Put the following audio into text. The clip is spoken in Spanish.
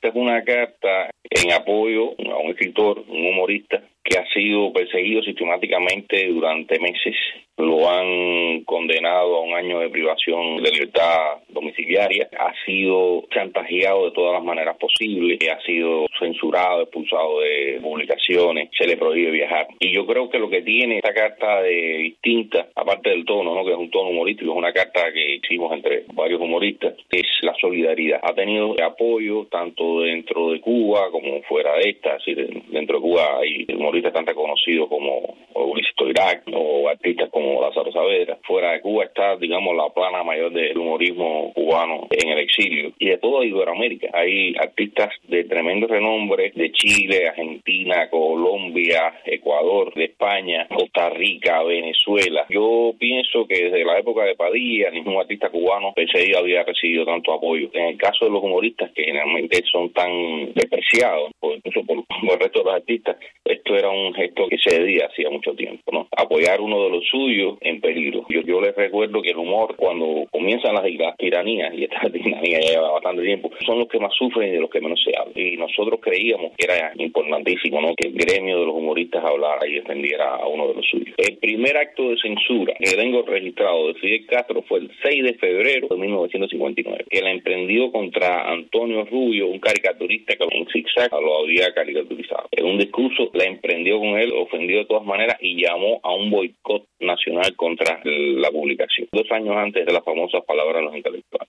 Esta es una carta en apoyo a un escritor, un humorista, que ha sido perseguido sistemáticamente durante meses. Lo han condenado a 1 año de privación de libertad domiciliaria. Ha sido chantajeado de todas las maneras posibles. Ha sido censurado, expulsado de publicaciones. Se le prohíbe viajar. Y yo creo que lo que tiene esta carta de distinta, aparte del tono, ¿no?, que es un tono humorístico, es una carta que hicimos entre varios humoristas, es la solidaridad. Ha tenido apoyo tanto dentro de Cuba como fuera de esta. Es decir, dentro de Cuba hay humoristas tan reconocidos como Ulises Toirac o artistas como Lázaro Saavedra. Fuera de Cuba está, digamos, la plana mayor del humorismo cubano en el exilio. Y de toda Iberoamérica hay artistas de tremendo renombre de Chile, Argentina, Colombia, Ecuador, de España, Costa Rica, Venezuela. Yo pienso que desde la época de Padilla ningún artista cubano perseguido había recibido tanto apoyo. En el caso de los humoristas, que generalmente son tan despreciados, o incluso por el resto de los artistas, esto era un gesto que se debía hacía mucho tiempo, ¿no? Apoyar uno de los suyos en peligro. Yo les recuerdo que el humor, cuando comienzan las tiranías, y esta tiranía ya lleva bastante tiempo, son los que más sufren y de los que menos se habla. Y nosotros creíamos que era importantísimo, ¿no?, que el gremio de los humoristas hablara y defendiera a uno de los suyos. El primer acto de censura que tengo registrado de Fidel Castro fue el 6 de febrero de 1959, que la emprendió contra Antonio Rubio, un caricaturista que en zigzag lo había caricaturizado. En un discurso la emprendió con él, ofendió de todas maneras y llamó a un boicot nacional contra la publicación, 2 años antes de las famosas palabras de los intelectuales.